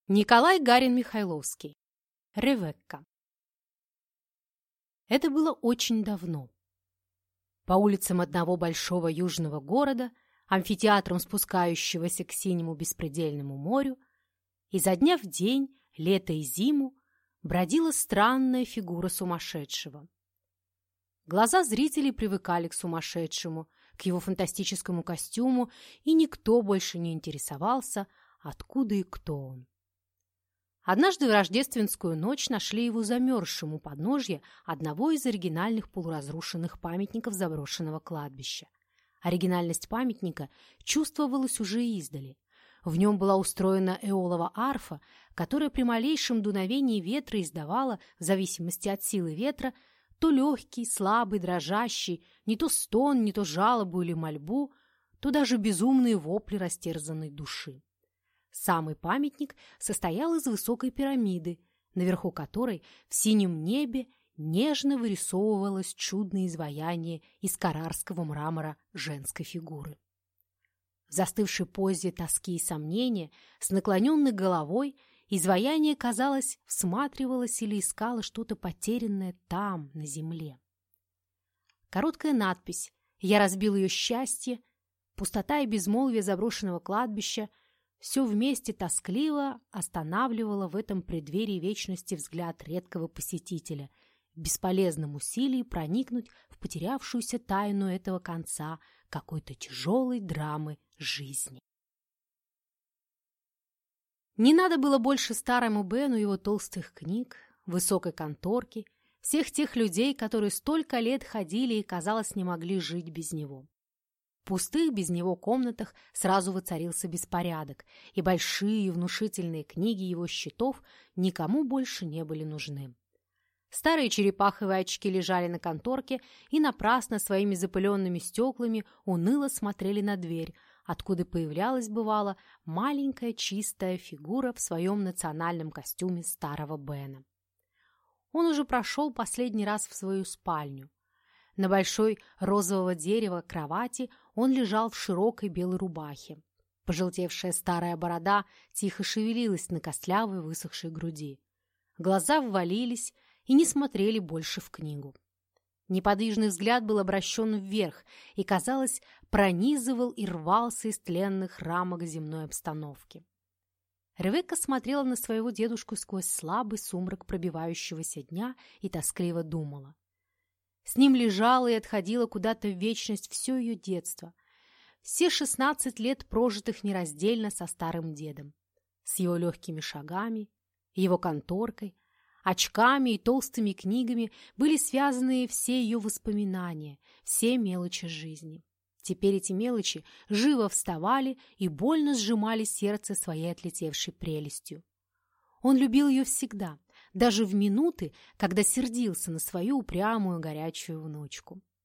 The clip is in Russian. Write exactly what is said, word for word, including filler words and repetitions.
Николай Гарин-Михайловский. Ревекка. Это было очень давно. По улицам одного большого южного города, амфитеатром спускающегося к синему беспредельному морю, изо дня в день, лето и зиму, бродила странная фигура сумасшедшего. Глаза зрителей привыкали к сумасшедшему, к его фантастическому костюму, и никто больше не интересовался, откуда и кто он. Однажды в рождественскую ночь нашли его замерзшим у подножья одного из оригинальных полуразрушенных памятников заброшенного кладбища. Оригинальность памятника чувствовалась уже издали. В нем была устроена эолова арфа, которая при малейшем дуновении ветра издавала, в зависимости от силы ветра, то легкий, слабый, дрожащий, не то стон, не то жалобу или мольбу, то даже безумные вопли растерзанной души. Самый памятник состоял из высокой пирамиды, наверху которой в синем небе нежно вырисовывалось чудное изваяние из каррарского мрамора женской фигуры. В застывшей позе тоски и сомнения, с наклоненной головой, изваяние, казалось, всматривалось или искало что-то потерянное там, на земле. Короткая надпись «Я разбил ее счастье», пустота и безмолвие заброшенного кладбища — все вместе тоскливо останавливало в этом преддверии вечности взгляд редкого посетителя, в бесполезном усилии проникнуть в потерявшуюся тайну этого конца какой-то тяжелой драмы жизни. Не надо было больше старому Бену его толстых книг, высокой конторки, всех тех людей, которые столько лет ходили и, казалось, не могли жить без него. В пустых без него комнатах сразу воцарился беспорядок, и большие внушительные книги его счетов никому больше не были нужны. Старые черепаховые очки лежали на конторке и напрасно своими запыленными стеклами уныло смотрели на дверь, откуда появлялась, бывало, маленькая чистая фигура в своем национальном костюме старого Бена. Он уже прошел последний раз в свою спальню. На большой розового дерева кровати он лежал в широкой белой рубахе. Пожелтевшая старая борода тихо шевелилась на костлявой высохшей груди. Глаза ввалились и не смотрели больше в книгу. Неподвижный взгляд был обращен вверх и, казалось, пронизывал и рвался из тленных рамок земной обстановки. Ревекка смотрела на своего дедушку сквозь слабый сумрак пробивающегося дня и тоскливо думала. С ним лежало и отходило куда-то в вечность все ее детство, все шестнадцать лет, прожитых нераздельно со старым дедом, с его легкими шагами, его конторкой, очками и толстыми книгами были связаны все ее воспоминания, все мелочи жизни. Теперь эти мелочи живо вставали и больно сжимали сердце своей отлетевшей прелестью. Он любил ее всегда, даже в минуты, когда сердился на свою упрямую горячую внучку.